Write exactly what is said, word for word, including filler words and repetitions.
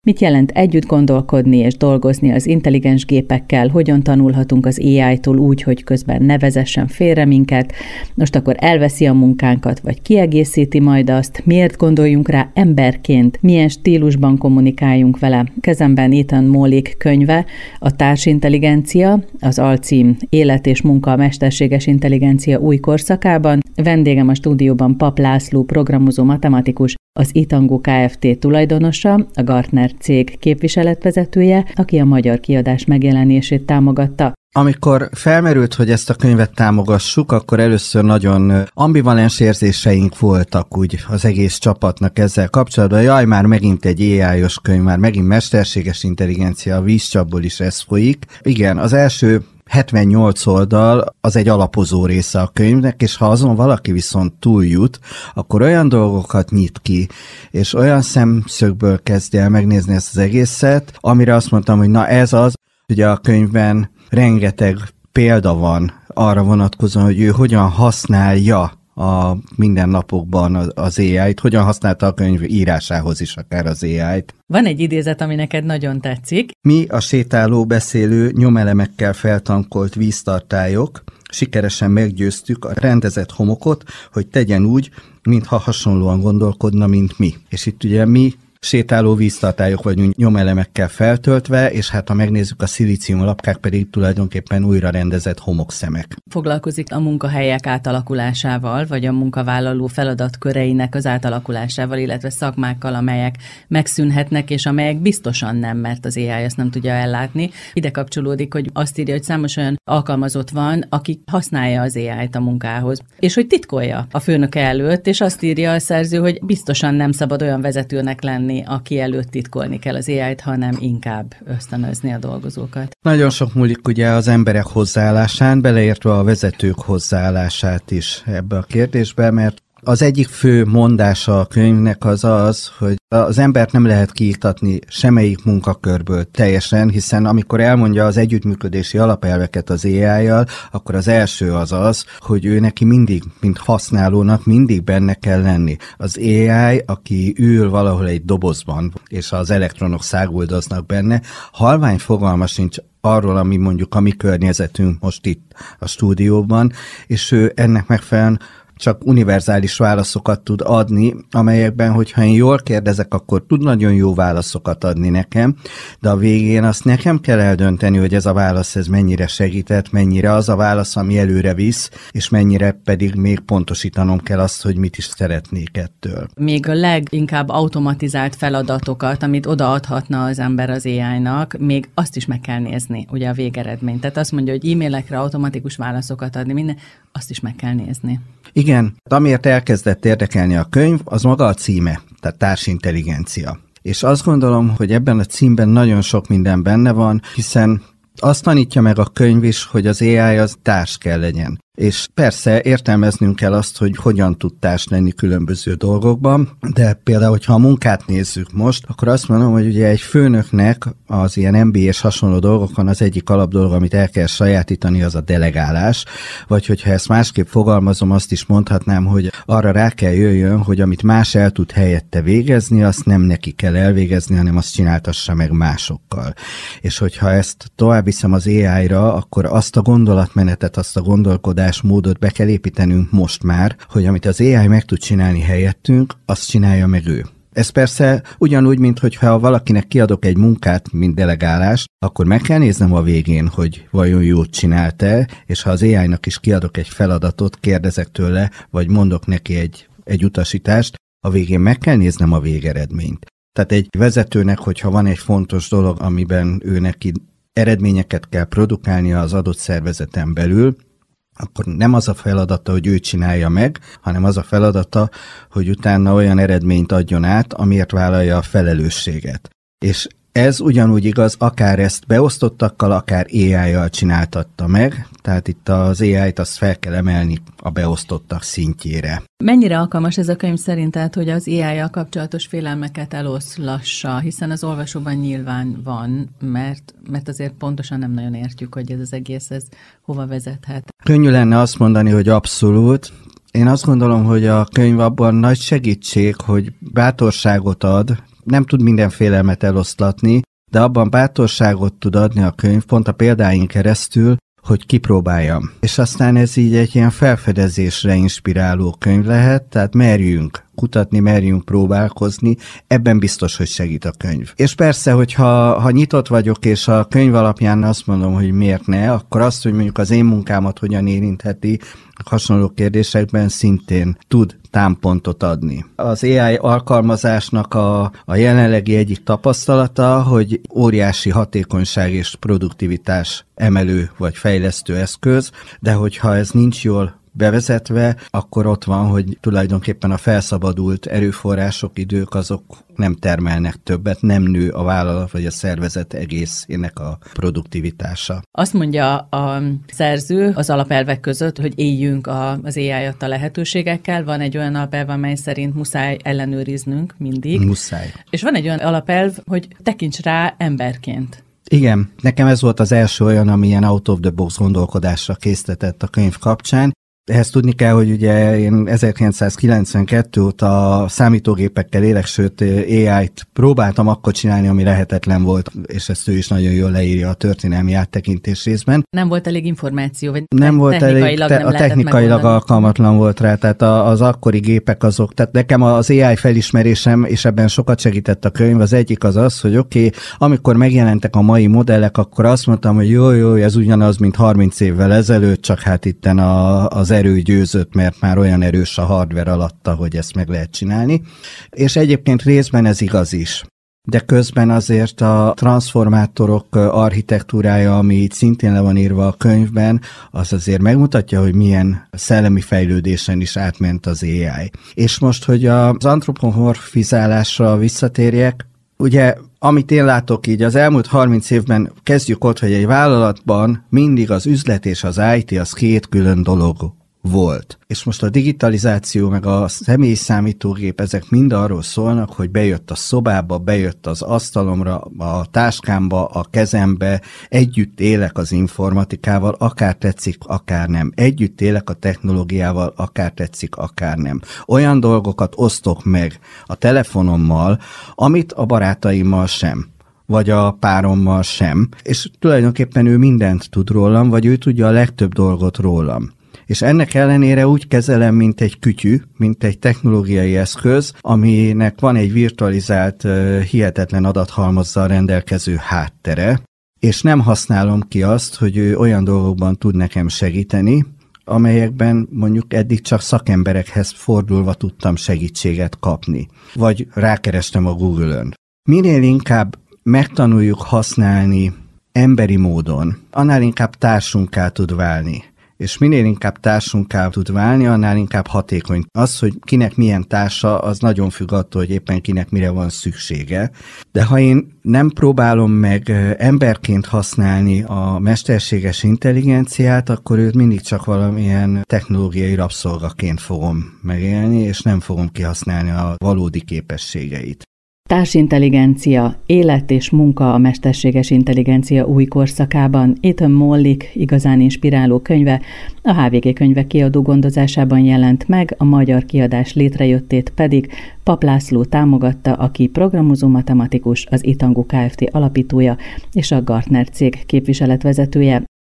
Mit jelent együtt gondolkodni és dolgozni az intelligens gépekkel, hogyan tanulhatunk az á í-tól úgy, hogy közben ne vezessen félre minket, most akkor elveszi a munkánkat, vagy kiegészíti majd azt, miért gondoljunk rá emberként, milyen stílusban kommunikáljunk vele. Kezemben Ethan Mollick könyve, a Társintelligencia, az alcím Élet és munka a mesterséges intelligencia új korszakában. Vendégem a stúdióban Papp László, programozó matematikus, az Itango Kft. Tulajdonosa, a Gartner cég képviseletvezetője, aki a magyar kiadás megjelenését támogatta. Amikor felmerült, hogy ezt a könyvet támogassuk, akkor először nagyon ambivalens érzéseink voltak úgy az egész csapatnak ezzel kapcsolatban. Jaj, már megint egy á í-os könyv, már megint mesterséges intelligencia, a vízcsapból is ez folyik. Igen, az első hetvennyolc oldal az egy alapozó része a könyvnek, és ha azon valaki viszont túljut, akkor olyan dolgokat nyit ki, és olyan szemszögből kezdje el megnézni ezt az egészet, amire azt mondtam, hogy na ez az, ugye a könyvben rengeteg példa van arra vonatkozóan, hogy ő hogyan használja a mindennapokban az á í-t, hogyan használta a könyv írásához is akár az á í-t. Van egy idézet, ami neked nagyon tetszik. Mi a sétáló, beszélő, nyomelemekkel feltankolt víztartályok sikeresen meggyőztük a rendezett homokot, hogy tegyen úgy, mintha hasonlóan gondolkodna, mint mi. És itt ugye mi sétáló víztartályok vagyunk nyomelemekkel feltöltve, és hát ha megnézzük a szilícium lapkák pedig tulajdonképpen újra rendezett homokszemek. Foglalkozik a munkahelyek átalakulásával, vagy a munkavállaló feladatköreinek az átalakulásával, illetve szakmákkal, amelyek megszűnhetnek, és amelyek biztosan nem, mert az á í ezt nem tudja ellátni. Ide kapcsolódik, hogy azt írja, hogy számos olyan alkalmazott van, aki használja az á í-t a munkához, és hogy titkolja a főnöke előtt, és azt írja a szerző, hogy biztosan nem szabad olyan vezetőnek lenni, aki előtt titkolni kell az á í-t, hanem inkább ösztönözni a dolgozókat. Nagyon sok múlik ugye az emberek hozzáállásán, beleértve a vezetők hozzáállását is ebbe a kérdésbe, mert az egyik fő mondása a könyvnek az az, hogy az embert nem lehet kiiktatni semmelyik munkakörből teljesen, hiszen amikor elmondja az együttműködési alapelveket az á í-jal, akkor az első az az, hogy ő neki mindig, mint használónak mindig benne kell lenni. Az á í, aki ül valahol egy dobozban, és az elektronok száguldoznak benne, halvány fogalma sincs arról, ami mondjuk a mi környezetünk most itt a stúdióban, és ő ennek megfelelően csak univerzális válaszokat tud adni, amelyekben, hogyha én jól kérdezek, akkor tud nagyon jó válaszokat adni nekem, de a végén azt nekem kell eldönteni, hogy ez a válasz ez mennyire segített, mennyire az a válasz, ami előre visz, és mennyire pedig még pontosítanom kell azt, hogy mit is szeretnék ettől. Még a leginkább automatizált feladatokat, amit odaadhatna az ember az á í-nak, még azt is meg kell nézni, ugye a végeredményt. Tehát azt mondja, hogy e-mailekre automatikus válaszokat adni, minden, azt is meg kell nézni. Igen, amiért elkezdett érdekelni a könyv, az maga a címe, tehát társintelligencia. És azt gondolom, hogy ebben a címben nagyon sok minden benne van, hiszen azt tanítja meg a könyv is, hogy az á í az társ kell legyen. És persze értelmeznünk kell azt, hogy hogyan tud társ lenni különböző dolgokban, de például, hogyha a munkát nézzük most, akkor azt mondom, hogy ugye egy főnöknek az ilyen em bé á és hasonló dolgokon az egyik alapdolog, amit el kell sajátítani, az a delegálás, vagy hogyha ezt másképp fogalmazom, azt is mondhatnám, hogy arra rá kell jöjjön, hogy amit más el tud helyette végezni, azt nem neki kell elvégezni, hanem azt csináltassa meg másokkal. És hogyha ezt tovább viszem az á í-ra, akkor azt a gondolatmenetet, azt a gondolkodást, módot be kell építenünk most már, hogy amit az á í meg tud csinálni helyettünk, azt csinálja meg ő. Ez persze ugyanúgy, mint hogyha valakinek kiadok egy munkát, mint delegálás, akkor meg kell néznem a végén, hogy vajon jót csinált-e, és ha az á í-nak is kiadok egy feladatot, kérdezek tőle, vagy mondok neki egy, egy utasítást, a végén meg kell néznem a végeredményt. Tehát egy vezetőnek, hogyha van egy fontos dolog, amiben ő neki eredményeket kell produkálnia az adott szervezeten belül, akkor nem az a feladata, hogy ő csinálja meg, hanem az a feladata, hogy utána olyan eredményt adjon át, amiért vállalja a felelősséget. És ez ugyanúgy igaz, akár ezt beosztottakkal, akár á í-jal csináltatta meg, tehát itt az á í-t azt fel kell emelni a beosztottak szintjére. Mennyire alkalmas ez a könyv szerinted, hogy az á í-jal kapcsolatos félelmeket eloszlassa, hiszen az olvasóban nyilván van, mert, mert azért pontosan nem nagyon értjük, hogy ez az egész ez hova vezethet. Könnyű lenne azt mondani, hogy abszolút. Én azt gondolom, hogy a könyv abban nagy segítség, hogy bátorságot ad, nem tud minden félelmet eloszlatni, de abban bátorságot tud adni a könyv, pont a példáin keresztül, hogy kipróbáljam. És aztán ez így egy ilyen felfedezésre inspiráló könyv lehet, tehát merjünk kutatni, merjünk próbálkozni, ebben biztos, hogy segít a könyv. És persze, hogyha ha nyitott vagyok, és a könyv alapján azt mondom, hogy miért ne, akkor azt, hogy mondjuk az én munkámat hogyan érintheti, hasonló kérdésekben szintén tud támpontot adni. Az á i alkalmazásnak a, a jelenlegi egyik tapasztalata, hogy óriási hatékonyság és produktivitás emelő vagy fejlesztő eszköz, de hogyha ez nincs jól bevezetve, akkor ott van, hogy tulajdonképpen a felszabadult erőforrások, idők azok nem termelnek többet, nem nő a vállalat vagy a szervezet egészének a produktivitása. Azt mondja a szerző az alapelvek között, hogy éljünk a, az á i adta lehetőségekkel. Van egy olyan alapelv, amely szerint muszáj ellenőriznünk mindig. Muszáj. És van egy olyan alapelv, hogy tekints rá emberként. Igen, nekem ez volt az első olyan, ami ilyen out of the box gondolkodásra késztetett a könyv kapcsán. Ehhez tudni kell, hogy ugye én ezerkilencszázkilencvenkettő óta a számítógépekkel élek, sőt á i-t próbáltam akkor csinálni, ami lehetetlen volt, és ezt ő is nagyon jól leírja a történelmi áttekintés részben. Nem volt elég információ, vagy nem volt elég, te, nem a technikailag megoldani. Alkalmatlan volt rá, tehát az akkori gépek azok, tehát nekem az á i felismerésem, és ebben sokat segített a könyv, az egyik az az, hogy oké, okay, amikor megjelentek a mai modellek, akkor azt mondtam, hogy jó, jó, ez ugyanaz, mint harminc évvel ezelőtt, csak hát itten a, az erő győzött, mert már olyan erős a hardware alatta, hogy ezt meg lehet csinálni. És egyébként részben ez igaz is. De közben azért a transformátorok architektúrája, ami itt szintén le van írva a könyvben, az azért megmutatja, hogy milyen szellemi fejlődésen is átment az á i. És most, hogy az antropomorfizálásra visszatérjek, ugye, amit én látok így, az elmúlt harminc évben kezdjük ott, hogy egy vállalatban mindig az üzlet és az i té az két külön dolog volt. És most a digitalizáció, meg a személyi számítógép, ezek mind arról szólnak, hogy bejött a szobába, bejött az asztalomra, a táskámba, a kezembe, együtt élek az informatikával, akár tetszik, akár nem. Együtt élek a technológiával, akár tetszik, akár nem. Olyan dolgokat osztok meg a telefonommal, amit a barátaimmal sem, vagy a párommal sem. És tulajdonképpen ő mindent tud rólam, vagy ő tudja a legtöbb dolgot rólam. És ennek ellenére úgy kezelem, mint egy kütyű, mint egy technológiai eszköz, aminek van egy virtualizált, hihetetlen adathalmazzal rendelkező háttere, és nem használom ki azt, hogy ő olyan dolgokban tud nekem segíteni, amelyekben mondjuk eddig csak szakemberekhez fordulva tudtam segítséget kapni, vagy rákerestem a Google-ön. Minél inkább megtanuljuk használni emberi módon, annál inkább társunká tud válni. És minél inkább társunká tud válni, annál inkább hatékony. Az, hogy kinek milyen társa, az nagyon függ attól, hogy éppen kinek mire van szüksége. De ha én nem próbálom meg emberként használni a mesterséges intelligenciát, akkor őt mindig csak valamilyen technológiai rabszolgaként fogom megélni, és nem fogom kihasználni a valódi képességeit. Társintelligencia, élet és munka a mesterséges intelligencia új korszakában. Ethan Mollick igazán inspiráló könyve a há vé gé Könyvek kiadó gondozásában jelent meg, a magyar kiadás létrejöttét pedig Pap László támogatta, aki programozó matematikus, az Itango Kft. Alapítója és a Gartner cég képviseletvezetője.